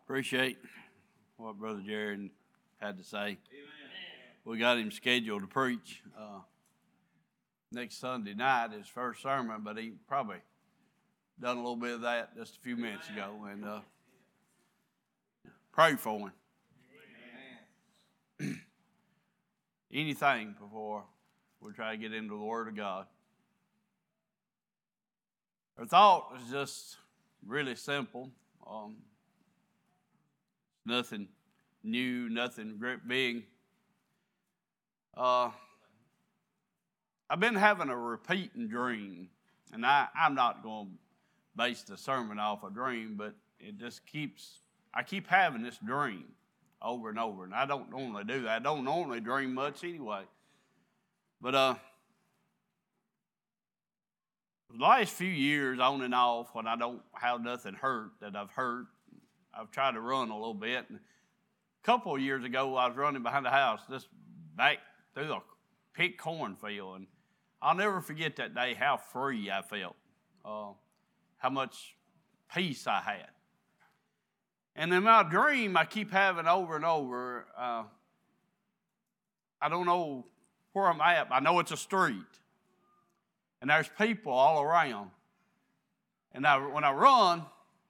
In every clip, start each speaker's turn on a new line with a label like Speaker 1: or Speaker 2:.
Speaker 1: Appreciate what Brother Jared had to say.
Speaker 2: Amen.
Speaker 1: We got him scheduled to preach next Sunday night, his first sermon, but he probably done a little bit of that just a few minutes ago. And pray for him. Anything before we try to get into the Word of God. Our thought is just really simple. Nothing new, nothing great big. I've been having a repeating dream, and I'm not going to base the sermon off a dream, but I keep having this dream over and over, and I don't normally do that. I don't normally dream much anyway. But the last few years, on and off, when I don't have nothing hurt that I've hurt, I've tried to run a little bit. And a couple of years ago, I was running behind the house, just back through a pink cornfield, and I'll never forget that day how free I felt, how much peace I had. And in my dream, I keep having over and over, I don't know where I'm at. I know it's a street, and there's people all around. And when I run,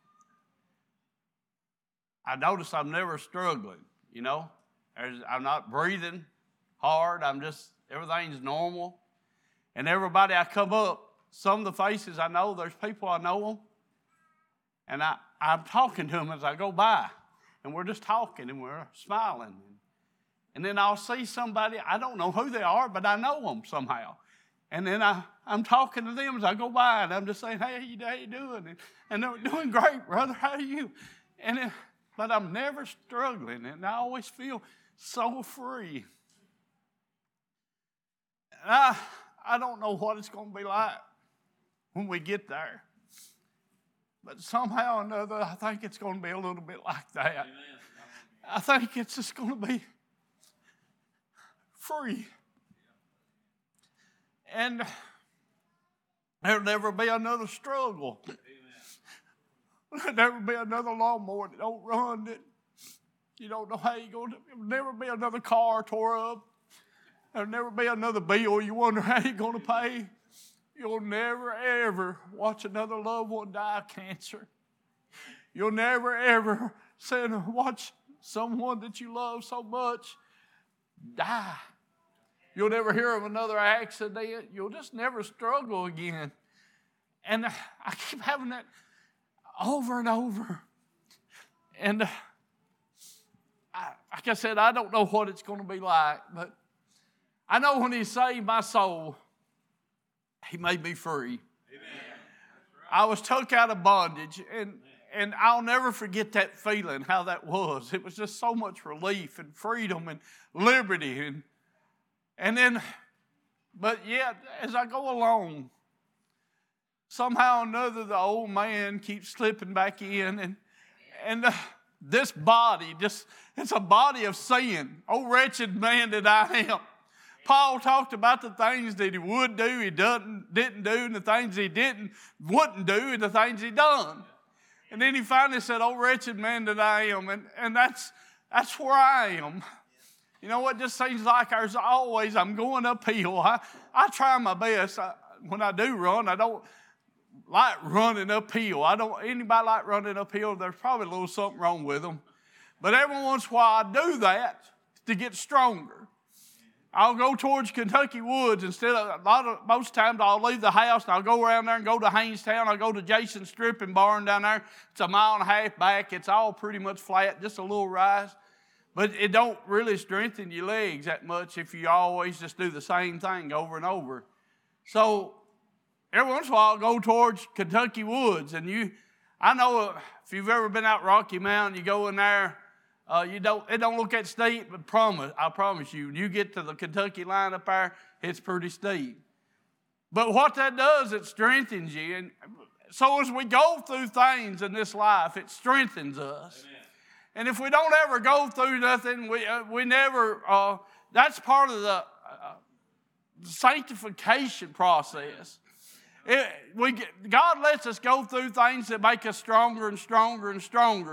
Speaker 1: I notice I'm never struggling, you know. I'm not breathing hard. Everything's normal. And everybody I come up, some of the faces I know, there's people I know them. And I'm talking to them as I go by. And we're just talking and we're smiling. And then I'll see somebody, I don't know who they are, but I know them somehow. And then I'm talking to them as I go by, and I'm just saying, hey, how you doing? And they're doing great, brother. How are you? But I'm never struggling, and I always feel so free. And I don't know what it's going to be like when we get there. But somehow or another, I think it's going to be a little bit like that. Amen. I think it's just going to be free. And there'll never be another struggle. Amen. There'll never be another lawnmower that don't run, that you don't know how you're going to. There'll never be another car tore up. There'll never be another bill you wonder how you're going to pay. You'll never, ever watch another loved one die of cancer. You'll never, ever watch someone that you love so much die. You'll never hear of another accident. You'll just never struggle again. And I keep having that over and over. And like I said, I don't know what it's going to be like, but I know when He saved my soul, He made me free. Amen. I was took out of bondage, and I'll never forget that feeling, how that was. It was just so much relief and freedom and liberty. But yet, as I go along, somehow or another, the old man keeps slipping back in, and this body, it's a body of sin. Oh, wretched man that I am. Paul talked about the things that he would do, he didn't do, and the things he wouldn't do, and the things he done. And then he finally said, oh, wretched man that I am. And that's where I am. You know what? Just seems like there's always, I'm going uphill. I try my best. When I do run, I don't like running uphill. Anybody like running uphill? There's probably a little something wrong with them. But every once in a while I do that to get stronger. I'll go towards Kentucky Woods most times I'll leave the house and I'll go around there and go to Hainstown. I'll go to Jason's Stripping Barn down there. It's 1.5 miles back. It's all pretty much flat, just a little rise. But it don't really strengthen your legs that much if you always just do the same thing over and over. So every once in a while I'll go towards Kentucky Woods. And I know if you've ever been out Rocky Mountain, you go in there, it don't look that steep, but I promise you, when you get to the Kentucky line up there, it's pretty steep. But what that does, it strengthens you. And so as we go through things in this life, it strengthens us. Amen. And if we don't ever go through nothing, we never, that's part of the sanctification process. God lets us go through things that make us stronger and stronger and stronger.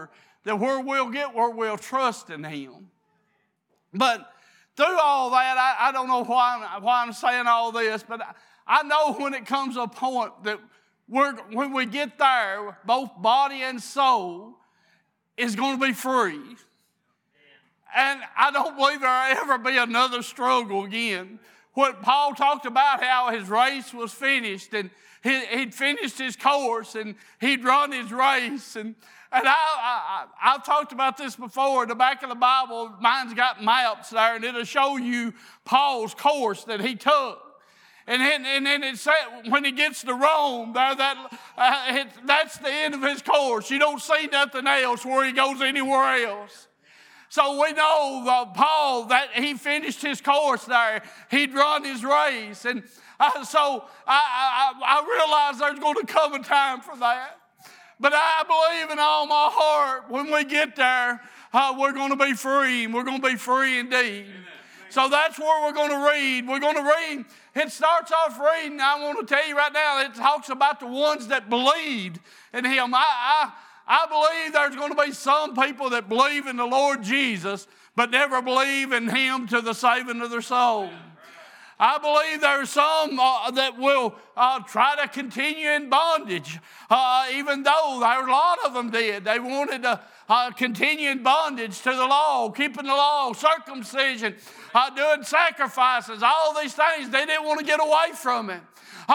Speaker 1: that where we'll trust in Him. But through all that, I don't know why I'm saying all this, but I know when it comes to a point that when we get there, both body and soul is going to be free. And I don't believe there'll ever be another struggle again. What Paul talked about, how his race was finished, and he'd finished his course, and he'd run his race. And I've talked about this before. In the back of the Bible, mine's got maps there, and it'll show you Paul's course that he took. And then it said when he gets to Rome, that's the end of his course. You don't see nothing else where he goes anywhere else. So we know Paul, that he finished his course there. He'd run his race. And so I realize there's going to come a time for that. But I believe in all my heart when we get there, we're going to be free. And we're going to be free indeed. Amen. So that's where we're going to read. We're going to read. It starts off reading. I want to tell you right now, it talks about the ones that believed in Him. I believe there's going to be some people that believe in the Lord Jesus, but never believe in Him to the saving of their soul. I believe there's some that will try to continue in bondage, even though a lot of them did. They wanted to continue in bondage to the law, keeping the law, circumcision, doing sacrifices, all these things. They didn't want to get away from it.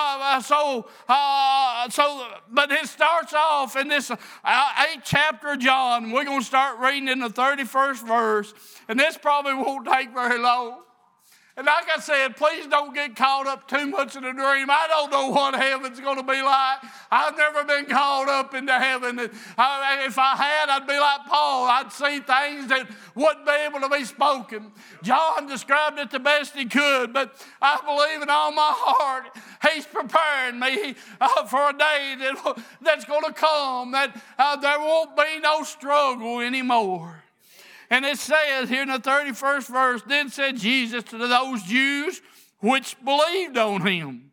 Speaker 1: But it starts off in this 8th chapter of John. We're going to start reading in the 31st verse, and this probably won't take very long. And like I said, please don't get caught up too much in a dream. I don't know what heaven's going to be like. I've never been caught up into heaven. If I had, I'd be like Paul. I'd see things that wouldn't be able to be spoken. John described it the best he could, but I believe in all my heart He's preparing me for a day that's going to come, that there won't be no struggle anymore. And it says here in the 31st verse, then said Jesus to those Jews which believed on Him,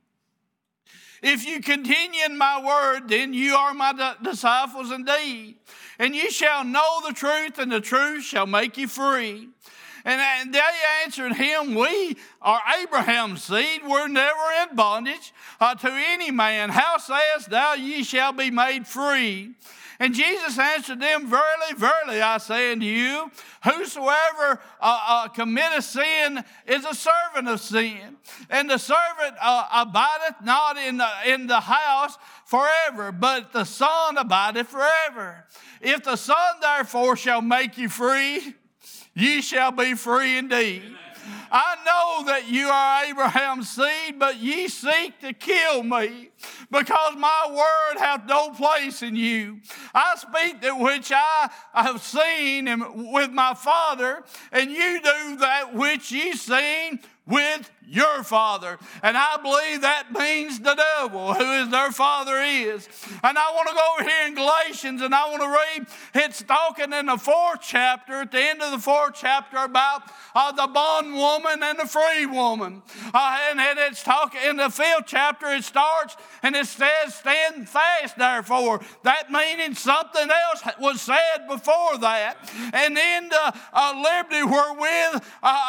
Speaker 1: if you continue in my word, then you are my disciples indeed. And you shall know the truth, and the truth shall make you free. And they answered Him, we are Abraham's seed. We're never in bondage to any man. How sayest thou, ye shall be made free? And Jesus answered them, verily, verily, I say unto you, whosoever committeth sin is a servant of sin. And the servant abideth not in the house forever, but the Son abideth forever. If the Son therefore shall make you free, ye shall be free indeed. I know that you are Abraham's seed, but ye seek to kill me, because my word hath no place in you. I speak that which I have seen with my Father, and you do that which ye seen with your father. And I believe that means the devil, who is their father is. And I want to go over here in Galatians, and I want to read, it's talking in the 4th chapter, at the end of the 4th chapter, about the bondwoman and the free woman. And it's talking in the 5th chapter, it starts, and it says, stand fast therefore. That meaning something else was said before that. And in the liberty wherewith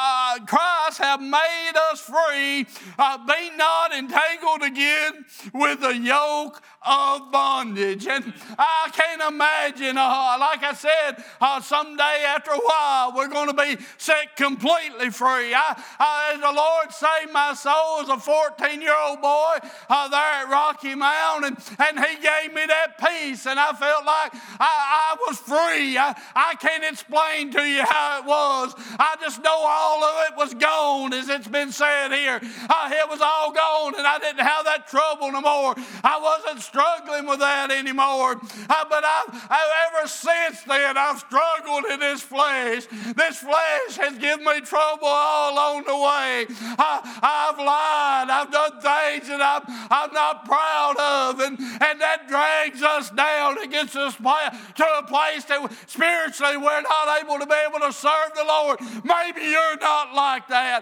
Speaker 1: Christ have made us free, be not entangled again with the yoke of bondage. And I can't imagine, like I said, someday after a while we're going to be set completely free. As the Lord saved my soul as a 14-year-old boy there at Rocky Mount, and He gave me that peace, and I felt like I was free. I can't explain to you how it was. I just know all of it was gone, as it's been said here. It was all gone, and I didn't have that trouble no more. I wasn't struggling with that anymore. But ever since then, I've struggled in this flesh. This flesh has given me trouble all along the way. I've lied. I've done things that I'm not proud of, and that drags us down. It gets us to a place that spiritually we're not able to serve the Lord. Maybe you're not like that. Maybe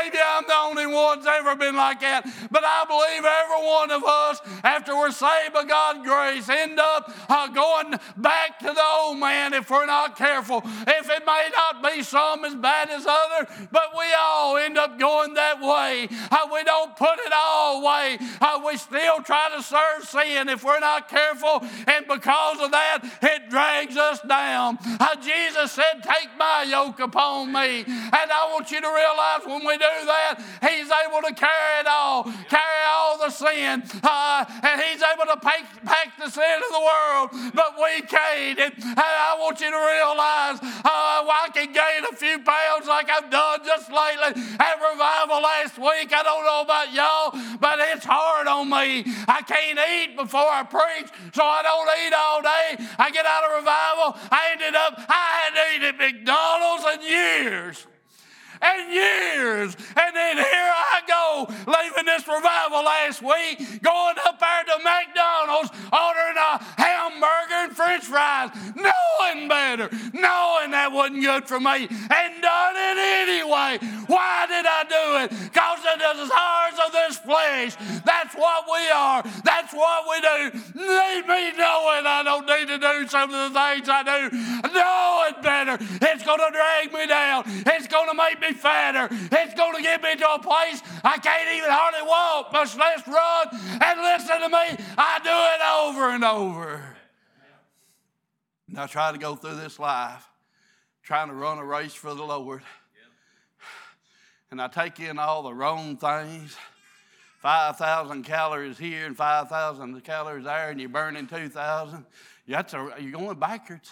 Speaker 1: maybe I'm the only one that's ever been like that, but I believe every one of us, after we're saved by God's grace, end up going back to the old man if we're not careful. If it may not be some as bad as others, but we all end up going that way. We don't put it all away. We still try to serve sin if we're not careful, and because of that, it drags us down. Jesus said, take my yoke upon me. And I want you to realize when we do that, He's able to carry it all, carry all the sin, and He's able to pack the sin of the world, but we can't. And I want you to realize I can gain a few pounds like I've done just lately at revival last week. I don't know about y'all, but it's hard on me. I can't eat before I preach, so I don't eat all day. I get out of revival, I hadn't eaten at McDonald's in years. And years. And then here I go, leaving this revival last week, going up there to McDonald's, ordering a hamburger and French fries, knowing better, knowing that wasn't good for me, and done it anyway. Why did I do it? Because of the desires of this flesh. That's what we are. That's what we do. Need me knowing I don't need to do some of the things I do. Knowing better. It's going to drag me down. It's going to make me fatter. It's going to get me to a place I can't even hardly walk, much less run. And listen to me, I do it over and over. And I try to go through this life trying to run a race for the Lord. And I take in all the wrong things. 5,000 calories here and 5,000 calories there, and you're burning 2,000. You're going backwards.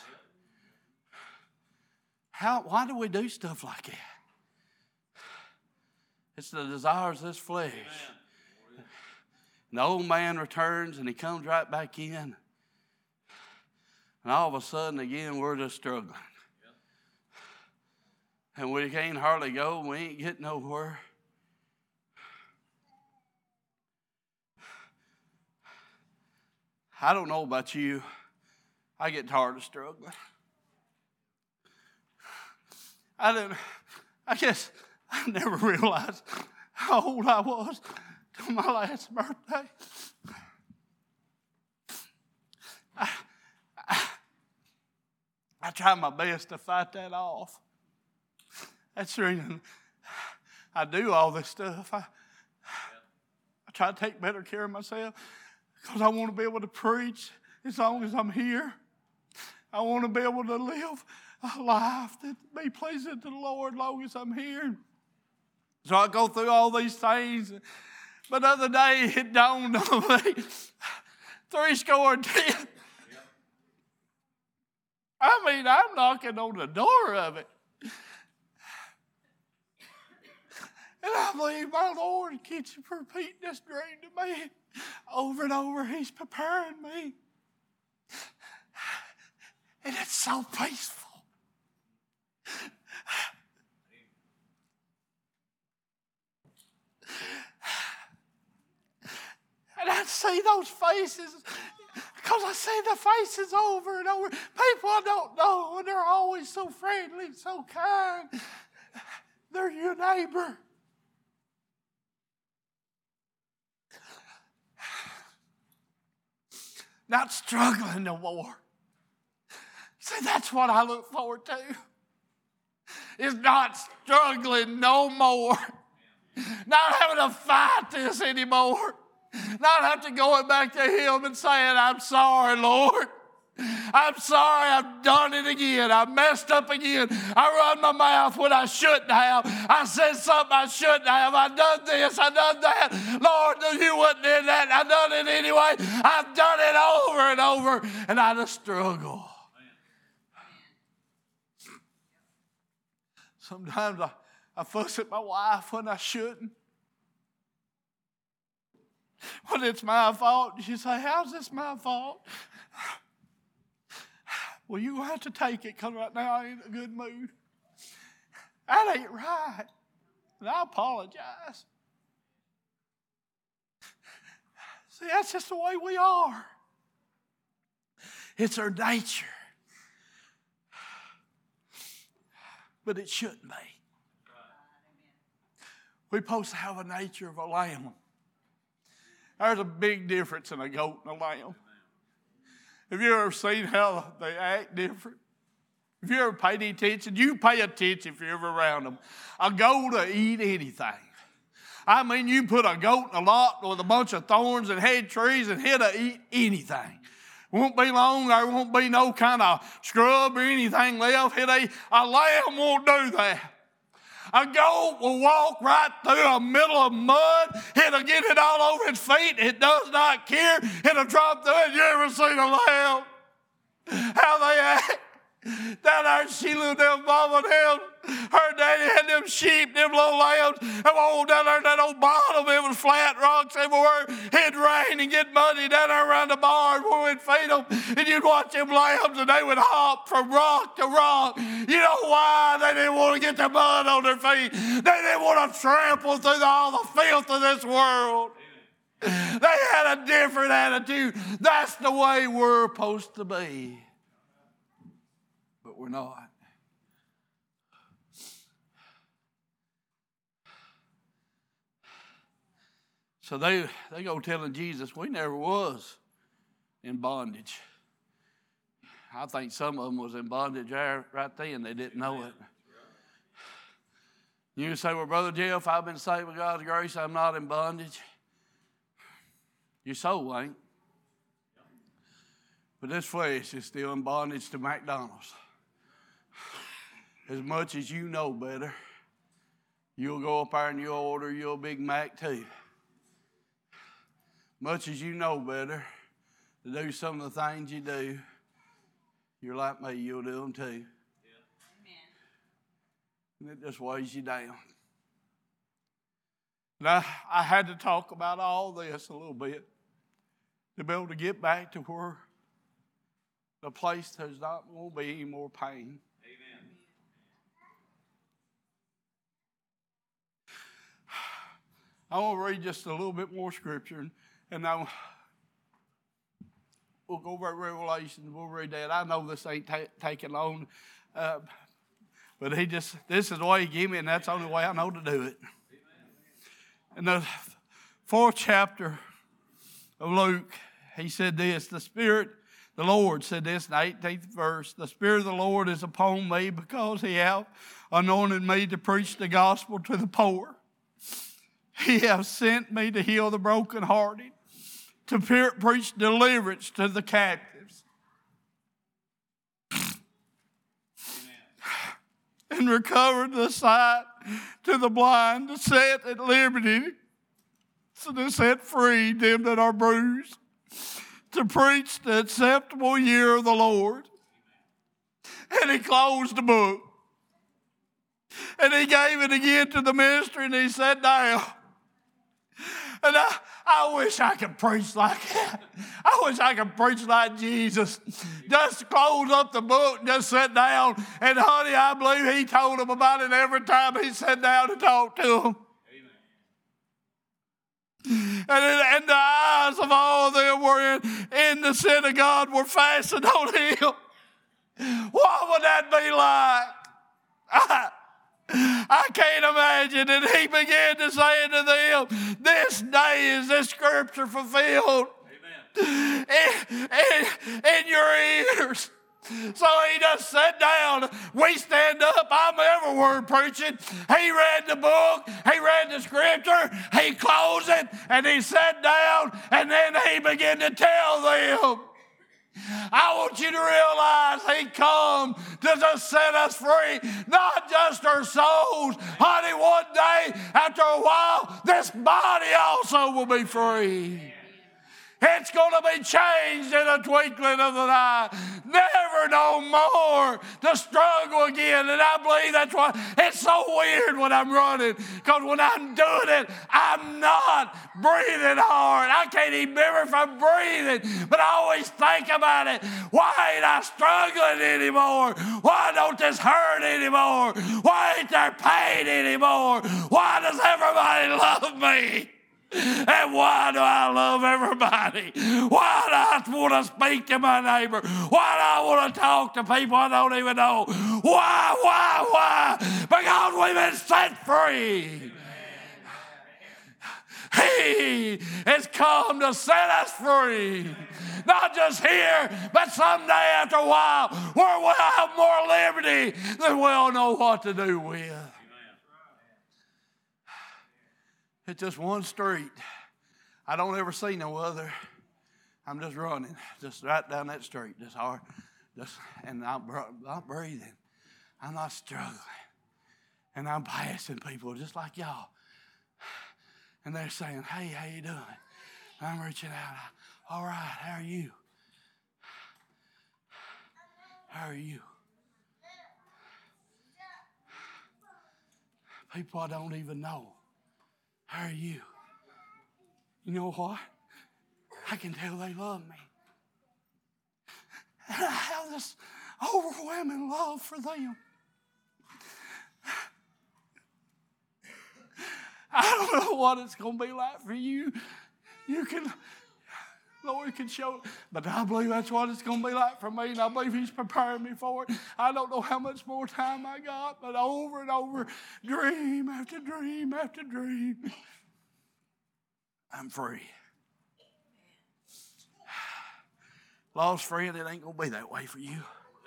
Speaker 1: Why do we do stuff like that? It's the desires of this flesh. And the old man returns and he comes right back in. And all of a sudden, again, we're just struggling. And we can't hardly go. We ain't getting nowhere. I don't know about you. I get tired of struggling. I guess I never realized how old I was till my last birthday. I try my best to fight that off. That's the reason I do all this stuff. I try to take better care of myself because I want to be able to preach as long as I'm here. I want to be able to live a life that be pleasing to the Lord as long as I'm here. So I go through all these things. But the other day it dawned on me, 70. I mean, I'm knocking on the door of it. And I believe my Lord keeps repeating this dream to me over and over. He's preparing me. And it's so peaceful. And I see those faces, because I see the faces over and over. People I don't know, and they're always so friendly, so kind. They're your neighbor. Not struggling no more. See, that's what I look forward to. Is not struggling no more. Not having to fight this anymore. Not have to go back to Him and saying, I'm sorry, Lord. I'm sorry, I've done it again. I messed up again. I run my mouth when I shouldn't have. I said something I shouldn't have. I done this, I done that. Lord, you wouldn't in that. I done it anyway. I've done it over and over, and I just struggle. Sometimes I fuss at my wife when I shouldn't. When it's my fault, she say, how's this my fault? Well, you have to take it because right now I ain't in a good mood. That ain't right. And I apologize. See, that's just the way we are. It's our nature. But it shouldn't be. We're supposed to have a nature of a lamb. There's a big difference in a goat and a lamb. Have you ever seen how they act different? If you ever paid any attention, you pay attention if you're ever around them. A goat will eat anything. I mean, you put a goat in a lot with a bunch of thorns and head trees and it'll eat anything. Won't be long, there won't be no kind of scrub or anything left. A lamb won't do that. A goat will walk right through a middle of mud. It'll get it all over its feet. It does not care. It'll drop through it. You ever seen a lamb? How they act? Down there in Sheila, them mama, them, her daddy had them sheep, them little lambs. And down there in that old bottom, it was flat rocks everywhere. It'd rain and get muddy down there around the barn where we'd feed them. And you'd watch them lambs and they would hop from rock to rock. You know why? They didn't want to get the mud on their feet. They didn't want to trample through all the filth of this world. They had a different attitude. That's the way we're supposed to be. But we're not. So they go telling Jesus, we never was in bondage. I think some of them was in bondage right then. They didn't know it. You say, well, Brother Jeff, I've been saved with God's grace. I'm not in bondage. Your soul ain't. But this flesh is still in bondage to McDonald's. As much as you know better, you'll go up there and you'll order your Big Mac too. Much as you know better to do some of the things you do, you're like me, you'll do them too. Yeah. And it just weighs you down. Now, I had to talk about all this a little bit to be able to get back to where the place there's not going to be any more pain. Amen. I want to read just a little bit more scripture, and now we'll go over Revelation. We'll read that. I know this ain't taking long, but this is the way he gave me, and that's the only way I know to do it. In the 4th chapter of Luke, he said this, the Lord said this in the 18th verse, the Spirit of the Lord is upon me because he hath anointed me to preach the gospel to the poor. He hath sent me to heal the brokenhearted, to preach deliverance to the captives, and recover the sight to the blind, to set at liberty, so to set free them that are bruised, to preach the acceptable year of the Lord. And he closed the book. And he gave it again to the minister, and he sat down. And I wish I could preach like that. I wish I could preach like Jesus. Just close up the book and just sit down. And honey, I believe he told them about it every time he sat down to talk to them. And the eyes of all of them were in the synagogue were fastened on him. What would that be like? I can't imagine. And he began to say to them, this day is this scripture fulfilled. Amen. In your ears. So he just sat down. We stand up. I'm every word preaching. He read the book. He read the scripture. He closed it. And he sat down. And then he began to tell them. I want you to realize he come to just set us free, not just our souls. Honey, one day, after a while, this body also will be free. It's going to be changed in a twinkling of an eye. Never no more to struggle again. And I believe that's why it's so weird when I'm running. Because when I'm doing it, I'm not breathing hard. I can't even remember if I'm breathing. But I always think about it. Why ain't I struggling anymore? Why don't this hurt anymore? Why ain't there pain anymore? Why does everybody love me? And why do I love everybody? Why do I want to speak to my neighbor? Why do I want to talk to people I don't even know? Why? Because we've been set free. He has come to set us free. Not just here, but someday after a while, where we'll have more liberty than we'll know what to do with. It's just one street. I don't ever see no other. I'm just running, just right down that street, just hard, and I'm not breathing. I'm not struggling. And I'm passing people just like y'all. And they're saying, hey, how you doing? I'm reaching out. All right, how are you? How are you? People I don't even know. How are you? You know what? I can tell they love me. And I have this overwhelming love for them. I don't know what it's going to be like for you. Lord can show it. But I believe that's what it's going to be like for me, and I believe He's preparing me for it. I don't know how much more time I got, but over and over, dream after dream after dream, I'm free. Lost friend, it ain't going to be that way for you.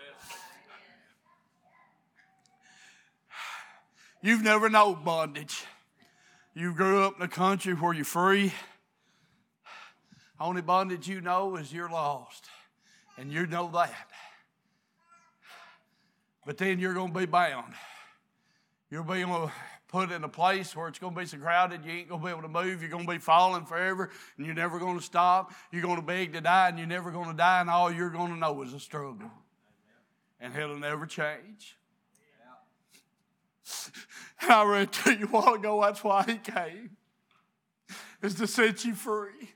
Speaker 1: You've never known bondage. You grew up in a country where you're free. Only bondage you know is you're lost. And you know that. But then you're going to be bound. You're being put in a place where it's going to be so crowded you ain't going to be able to move. You're going to be falling forever, and you're never going to stop. You're going to beg to die, and you're never going to die, and all you're going to know is a struggle. And it'll never change. And I read to you a while ago, that's why He came, is to set you free.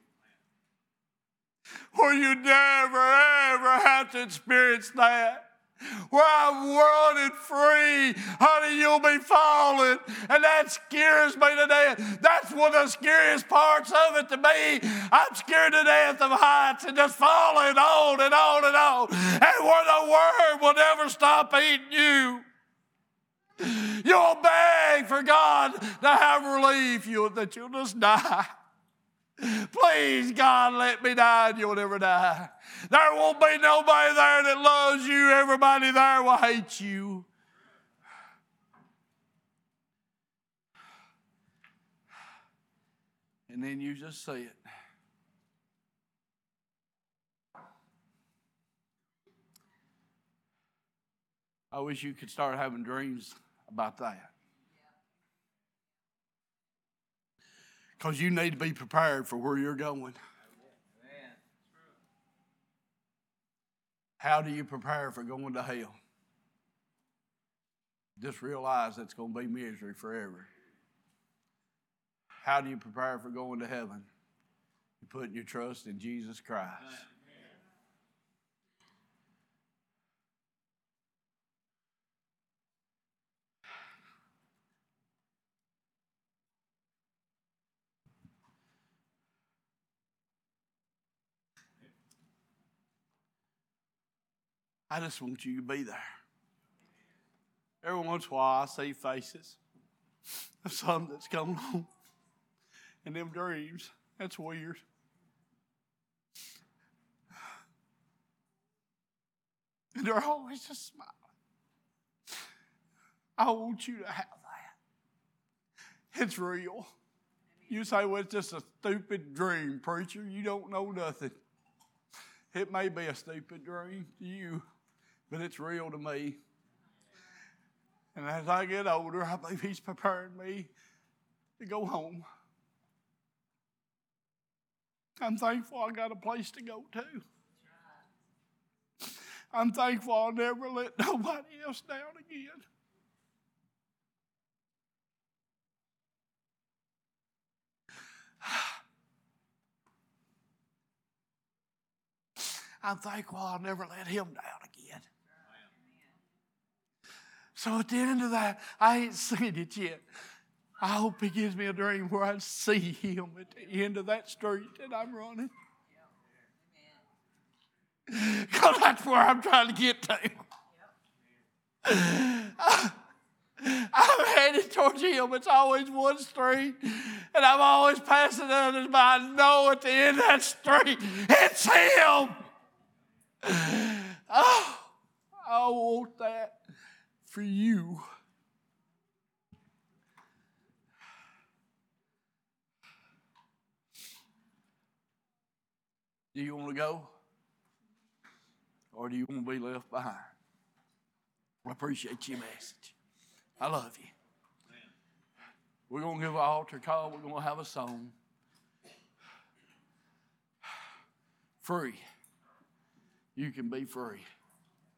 Speaker 1: Where you never, ever have to experience that. Where I'm running free, honey, you'll be falling. And that scares me to death. That's one of the scariest parts of it to me. I'm scared to death of heights and just falling on and on and on. And where the worm will never stop eating you. You'll beg for God to have relief, that you'll just die. Please, God, let me die, and you'll never die. There won't be nobody there that loves you. Everybody there will hate you. And then you just see it. I wish you could start having dreams about that. Because you need to be prepared for where you're going. How do you prepare for going to hell? Just realize it's going to be misery forever. How do you prepare for going to heaven? You put your trust in Jesus Christ. I just want you to be there. Every once in a while, I see faces of something that's going on in them dreams. That's weird. And they're always just smiling. I want you to have that. It's real. You say, well, it's just a stupid dream, preacher. You don't know nothing. It may be a stupid dream to you, but it's real to me. And as I get older, I believe He's preparing me to go home. I'm thankful I got a place to go to. I'm thankful I'll never let nobody else down again. I'm thankful I'll never let Him down again. So at the end of that, I ain't seen it yet. I hope He gives me a dream where I see Him at the end of that street that I'm running. Because that's where I'm trying to get to. I'm headed towards Him. It's always one street. And I'm always passing others, but I know at the end of that street, it's him. Oh, I want that for you. Do you want to go? Or do you want to be left behind? I appreciate your message. I love you. We're going to give an altar call. We're going to have a song. Free. You can be free.